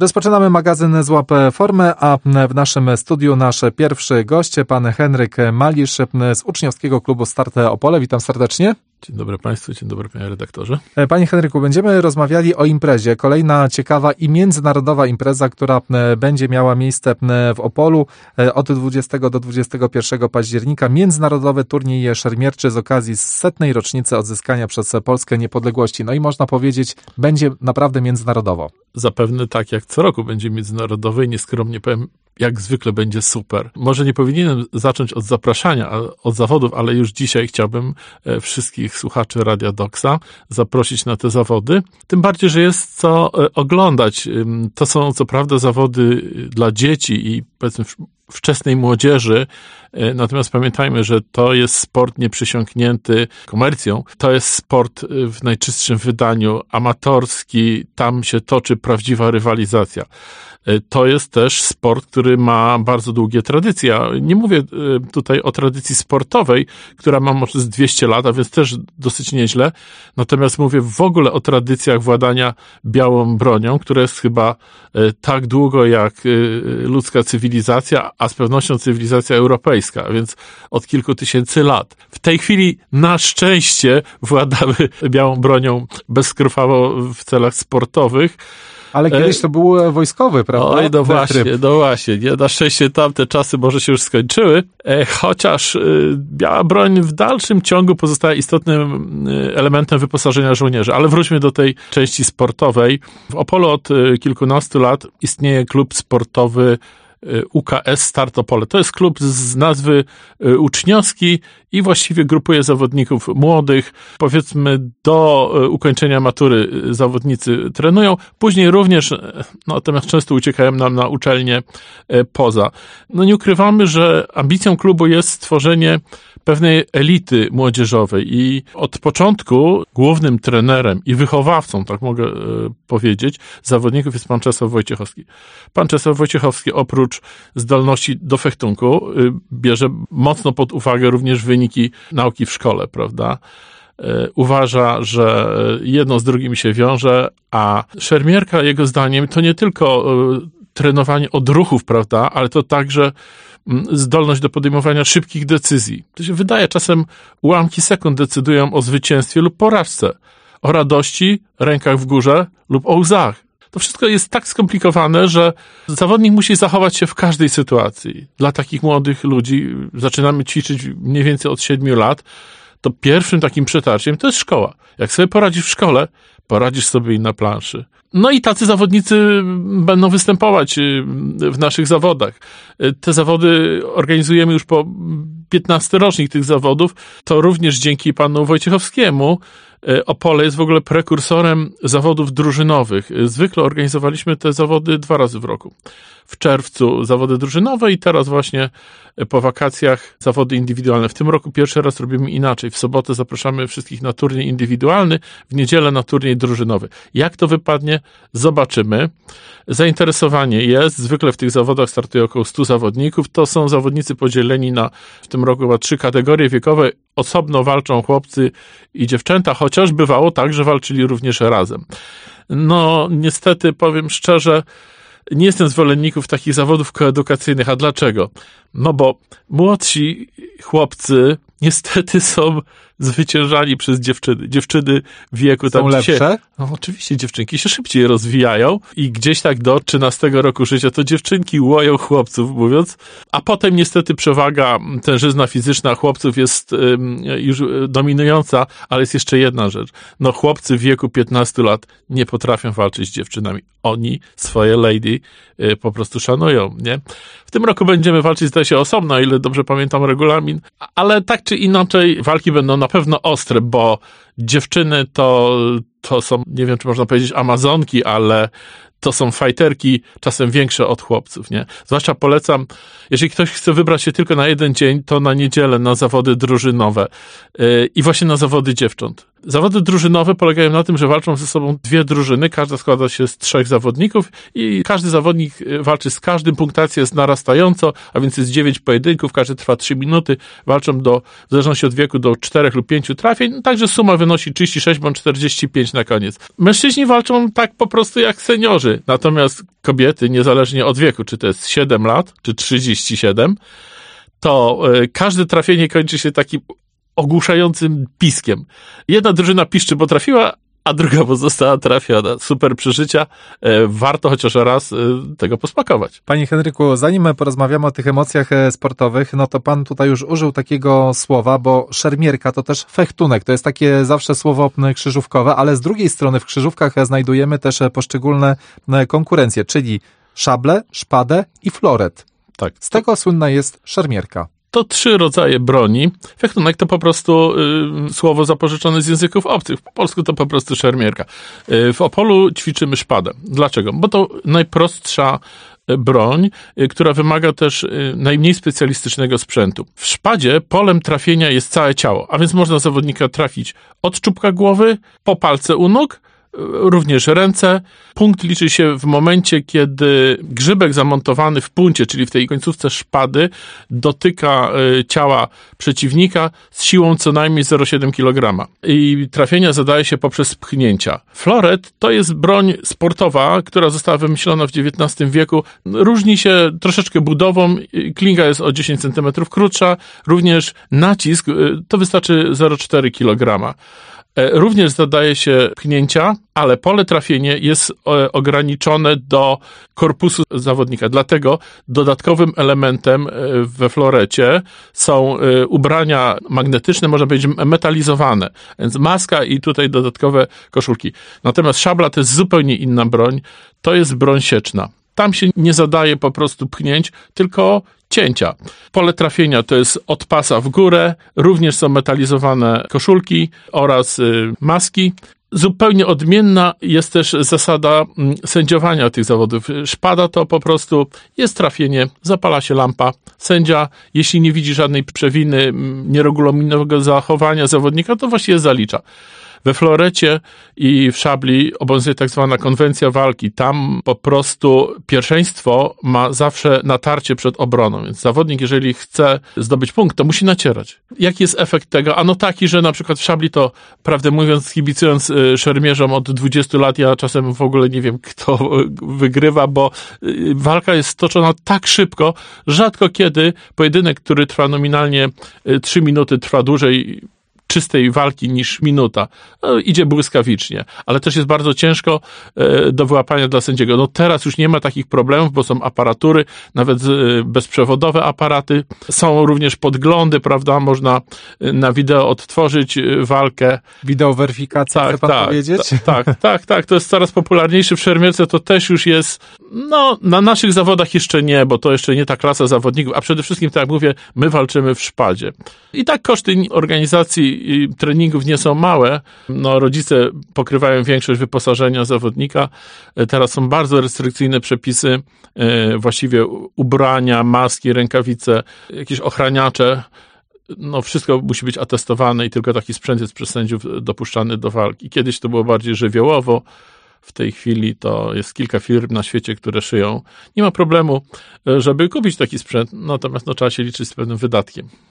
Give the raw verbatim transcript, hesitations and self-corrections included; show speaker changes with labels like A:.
A: Rozpoczynamy magazyn Złap Formę, a w naszym studiu nasz pierwszy gość, pan Henryk Malisz z uczniowskiego klubu Start Opole. Witam serdecznie.
B: Dzień dobry Państwu, dzień dobry Panie redaktorze.
A: Panie Henryku, będziemy rozmawiali o imprezie. Kolejna ciekawa i międzynarodowa impreza, która będzie miała miejsce w Opolu od dwudziestego do dwudziestego pierwszego października. Międzynarodowy turniej szermierczy z okazji setnej rocznicy odzyskania przez Polskę niepodległości. No i można powiedzieć, będzie naprawdę międzynarodowo.
B: Zapewne tak jak co roku będzie międzynarodowy i nieskromnie powiem, jak zwykle będzie super. Może nie powinienem zacząć od zapraszania, od zawodów, ale już dzisiaj chciałbym wszystkich słuchaczy Radia Doksa zaprosić na te zawody. Tym bardziej, że jest co oglądać. To są co prawda zawody dla dzieci i powiedzmy wczesnej młodzieży, natomiast pamiętajmy, że to jest sport nieprzysiągnięty komercją. To jest sport w najczystszym wydaniu, amatorski, tam się toczy prawdziwa rywalizacja. To jest też sport, który ma bardzo długie tradycje. Nie mówię tutaj o tradycji sportowej, która ma może z dwieście lat, a więc też dosyć nieźle. Natomiast mówię w ogóle o tradycjach władania białą bronią, która jest chyba tak długo jak ludzka cywilizacja, a z pewnością cywilizacja europejska, więc od kilku tysięcy lat. W tej chwili na szczęście władamy białą bronią bezkrwawo w celach sportowych.
A: Ale kiedyś to był wojskowy, prawda?
B: Oj, no właśnie, no właśnie. Nie, na szczęście tamte czasy może się już skończyły, e, chociaż e, biała broń w dalszym ciągu pozostaje istotnym elementem wyposażenia żołnierzy. Ale wróćmy do tej części sportowej. W Opolu od e, kilkunastu lat istnieje klub sportowy U K S Start Opole. To jest klub z nazwy uczniowski i właściwie grupuje zawodników młodych. Powiedzmy do ukończenia matury zawodnicy trenują. Później również, no, natomiast często uciekają nam na uczelnie poza. No nie ukrywamy, że ambicją klubu jest stworzenie pewnej elity młodzieżowej i od początku głównym trenerem i wychowawcą, tak mogę e, powiedzieć, zawodników jest pan Czesław Wojciechowski. Pan Czesław Wojciechowski oprócz zdolności do fechtunku e, bierze mocno pod uwagę również wyniki nauki w szkole, prawda? E, uważa, że jedno z drugim się wiąże, a szermierka jego zdaniem to nie tylko e, trenowanie odruchów, prawda, ale to także zdolność do podejmowania szybkich decyzji. To się wydaje, czasem ułamki sekund decydują o zwycięstwie lub porażce, o radości, rękach w górze lub o łzach. To wszystko jest tak skomplikowane, że zawodnik musi zachować się w każdej sytuacji. Dla takich młodych ludzi zaczynamy ćwiczyć mniej więcej od siedmiu lat, to pierwszym takim przetarciem to jest szkoła. Jak sobie poradzisz w szkole, poradzisz sobie i na planszy. No i tacy zawodnicy będą występować w naszych zawodach. Te zawody organizujemy już po piętnasty rocznik tych zawodów. To również dzięki panu Wojciechowskiemu. Opole jest w ogóle prekursorem zawodów drużynowych. Zwykle organizowaliśmy te zawody dwa razy w roku. W czerwcu zawody drużynowe i teraz właśnie po wakacjach zawody indywidualne. W tym roku pierwszy raz robimy inaczej. W sobotę zapraszamy wszystkich na turniej indywidualny, w niedzielę na turniej drużynowy. Jak to wypadnie? Zobaczymy. Zainteresowanie jest. Zwykle w tych zawodach startuje około stu zawodników. To są zawodnicy podzieleni na w tym roku chyba trzy kategorie wiekowe. Osobno walczą chłopcy i dziewczęta, chociaż bywało tak, że walczyli również razem. No niestety powiem szczerze, nie jestem zwolennikiem takich zawodów koedukacyjnych. A dlaczego? No bo młodsi chłopcy niestety są zwyciężani przez dziewczyny. Dziewczyny w wieku
A: są
B: tam...
A: lepsze?
B: Się, no oczywiście dziewczynki się szybciej rozwijają i gdzieś tak do trzynastego roku życia to dziewczynki łoją chłopców, mówiąc, a potem niestety przewaga, tężyzna fizyczna chłopców jest ym, już dominująca, ale jest jeszcze jedna rzecz. No chłopcy w wieku piętnastu lat nie potrafią walczyć z dziewczynami. Oni swoje lady y, po prostu szanują, nie? W tym roku będziemy walczyć, zdaje się, osobno, o ile dobrze pamiętam regulamin, ale tak czy inaczej walki będą na pewno ostre, bo dziewczyny to, to są, nie wiem, czy można powiedzieć amazonki, ale to są fajterki czasem większe od chłopców, nie? Zwłaszcza polecam, jeżeli ktoś chce wybrać się tylko na jeden dzień, to na niedzielę na zawody drużynowe yy, i właśnie na zawody dziewcząt. Zawody drużynowe polegają na tym, że walczą ze sobą dwie drużyny, każda składa się z trzech zawodników i każdy zawodnik walczy z każdym, punktacja jest narastająco, a więc jest dziewięć pojedynków, każdy trwa trzy minuty, walczą do, w zależności od wieku do czterech lub pięciu trafień, także suma wynosi trzydzieści sześć bądź czterdzieści pięć na koniec. Mężczyźni walczą tak po prostu jak seniorzy, natomiast kobiety, niezależnie od wieku, czy to jest siedem lat, czy trzydzieści siedem, to y, każde trafienie kończy się takim ogłuszającym piskiem. Jedna drużyna piszczy, bo trafiła, a druga pozostała trafiona. Super przeżycia. E, warto chociaż raz e, tego posmakować.
A: Panie Henryku, zanim porozmawiamy o tych emocjach sportowych, no to pan tutaj już użył takiego słowa, bo szermierka to też fechtunek. To jest takie zawsze słowo krzyżówkowe, ale z drugiej strony w krzyżówkach znajdujemy też poszczególne konkurencje, czyli szable, szpadę i floret.
B: Tak.
A: Z tego słynna jest szermierka.
B: To trzy rodzaje broni. Fechtunek to po prostu y, słowo zapożyczone z języków obcych. Po polsku to po prostu szermierka. Y, w Opolu ćwiczymy szpadę. Dlaczego? Bo to najprostsza broń, y, która wymaga też y, najmniej specjalistycznego sprzętu. W szpadzie polem trafienia jest całe ciało, a więc można zawodnika trafić od czubka głowy po palce u nóg, również ręce. Punkt liczy się w momencie, kiedy grzybek zamontowany w puncie, czyli w tej końcówce szpady, dotyka ciała przeciwnika z siłą co najmniej zero przecinek siedem kilograma. I trafienia zadaje się poprzez pchnięcia. Floret to jest broń sportowa, która została wymyślona w dziewiętnastym wieku. Różni się troszeczkę budową. Klinga jest o dziesięć centymetrów krótsza. Również nacisk to wystarczy zero przecinek cztery kilograma. Również zadaje się pchnięcia, ale pole trafienia jest ograniczone do korpusu zawodnika. Dlatego dodatkowym elementem we florecie są ubrania magnetyczne, można powiedzieć metalizowane. Więc maska i tutaj dodatkowe koszulki. Natomiast szabla to jest zupełnie inna broń. To jest broń sieczna. Tam się nie zadaje po prostu pchnięć, tylko cięcia. Pole trafienia to jest od pasa w górę, również są metalizowane koszulki oraz y, maski. Zupełnie odmienna jest też zasada sędziowania tych zawodów. Szpada to po prostu jest trafienie, zapala się lampa. Sędzia, jeśli nie widzi żadnej przewiny, nieregulaminowego zachowania zawodnika, to właściwie zalicza. We florecie i w szabli obowiązuje tak zwana konwencja walki. Tam po prostu pierwszeństwo ma zawsze natarcie przed obroną. Więc zawodnik, jeżeli chce zdobyć punkt, to musi nacierać. Jaki jest efekt tego? Ano taki, że na przykład w szabli to, prawdę mówiąc, kibicując szermierzom od dwudziestu lat, ja czasem w ogóle nie wiem, kto wygrywa, bo walka jest toczona tak szybko, rzadko kiedy pojedynek, który trwa nominalnie trzy minuty, trwa dłużej czystej walki niż minuta. No, idzie błyskawicznie, ale też jest bardzo ciężko e, do wyłapania dla sędziego. No teraz już nie ma takich problemów, bo są aparatury, nawet e, bezprzewodowe aparaty. Są również podglądy, prawda? Można e, na wideo odtworzyć e, walkę.
A: Wideo weryfikacja,
B: tak,
A: chce pan
B: tak,
A: powiedzieć?
B: Ta, tak, tak, tak. To jest coraz popularniejszy w szermierce. To też już jest, no, na naszych zawodach jeszcze nie, bo to jeszcze nie ta klasa zawodników, a przede wszystkim, tak jak mówię, my walczymy w szpadzie. I tak koszty organizacji i treningów nie są małe. No, rodzice pokrywają większość wyposażenia zawodnika. Teraz są bardzo restrykcyjne przepisy, właściwie ubrania, maski, rękawice, jakieś ochraniacze. No, wszystko musi być atestowane i tylko taki sprzęt jest przez sędziów dopuszczany do walki. Kiedyś to było bardziej żywiołowo. W tej chwili to jest kilka firm na świecie, które szyją. Nie ma problemu, żeby kupić taki sprzęt, natomiast no, trzeba się liczyć z pewnym wydatkiem.